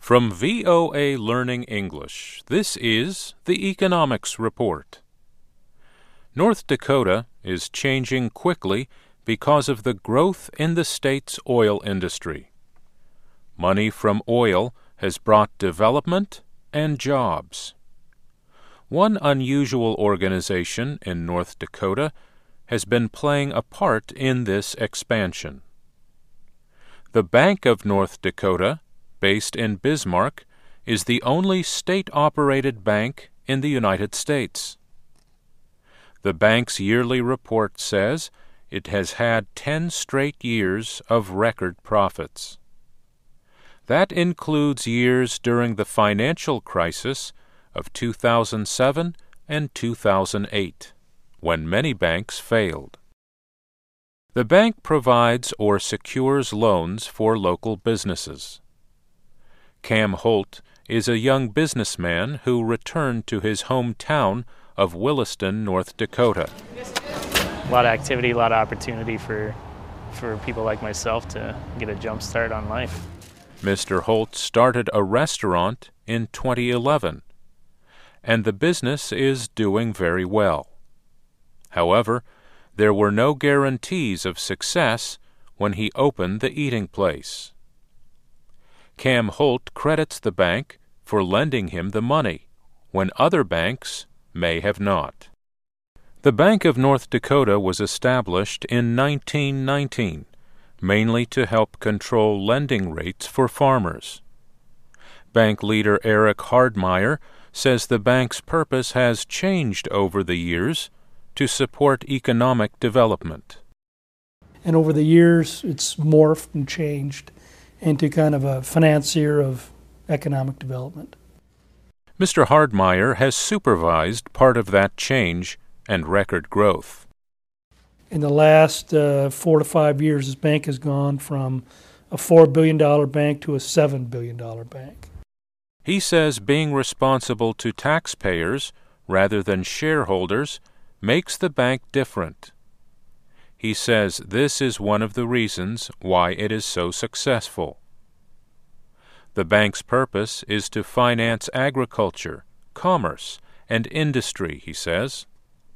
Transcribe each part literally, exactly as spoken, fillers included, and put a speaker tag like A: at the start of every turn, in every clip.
A: From V O A Learning English, this is the Economics Report. North Dakota is changing quickly because of the growth in the state's oil industry. Money from oil has brought development and jobs. One unusual organization in North Dakota has been playing a part in this expansion. The Bank of North Dakota, based in Bismarck, is the only state-operated bank in the United States. The bank's yearly report says it has had ten straight years of record profits. That includes years during the financial crisis of two thousand seven and two thousand eight, when many banks failed. The bank provides or secures loans for local businesses. Cam Holt is a young businessman who returned to his hometown of Williston, North Dakota.
B: A lot of activity, a lot of opportunity for, for people like myself to get a jump start on life.
A: Mister Holt started a restaurant in twenty eleven, and the business is doing very well. However, there were no guarantees of success when he opened the eating place. Cam Holt credits the bank for lending him the money, when other banks may have not. The Bank of North Dakota was established in nineteen nineteen, mainly to help control lending rates for farmers. Bank leader Eric Hardmeyer says the bank's purpose has changed over the years to support economic development.
C: And over the years, it's morphed and changed into kind of a financier of economic development.
A: Mister Hardmeyer has supervised part of that change and record growth.
C: In the last uh, four to five years, this bank has gone from a four billion dollars bank to a seven billion dollars bank.
A: He says being responsible to taxpayers rather than shareholders makes the bank different. He says this is one of the reasons why it is so successful. The bank's purpose is to finance agriculture, commerce, and industry, he says.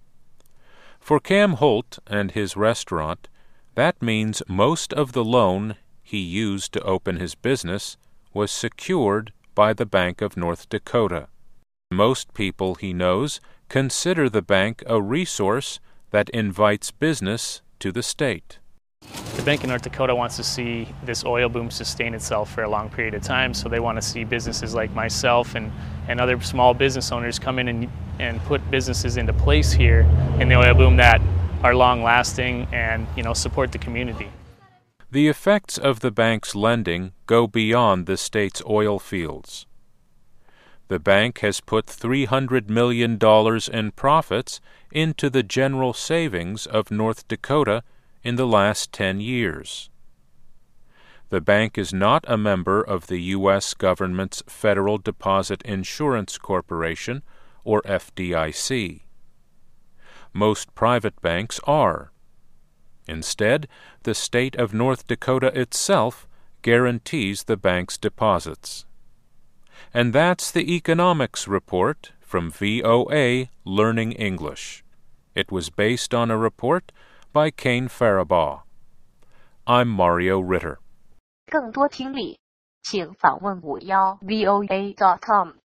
A: For Cam Holt and his restaurant, that means most of the loan he used to open his business was secured by the Bank of North Dakota. Most people he knows consider the bank a resource that invites business to the state.
B: The Bank of North Dakota wants to see this oil boom sustain itself for a long period of time, so they want to see businesses like myself and, and other small business owners come in and, and put businesses into place here in the oil boom that are long-lasting and, you know, support the community.
A: The effects of the bank's lending go beyond the state's oil fields. The bank has put three hundred million dollars in profits into the general savings of North Dakota in the last ten years. The bank is not a member of the U S government's Federal Deposit Insurance Corporation, or F D I C. Most private banks are. Instead, the state of North Dakota itself guarantees the bank's deposits. And that's the Economics Report from V O A Learning English. It was based on a report by Kane Faribaugh. I'm Mario Ritter.
D: 更多听力，请访问五幺 V O A dot com。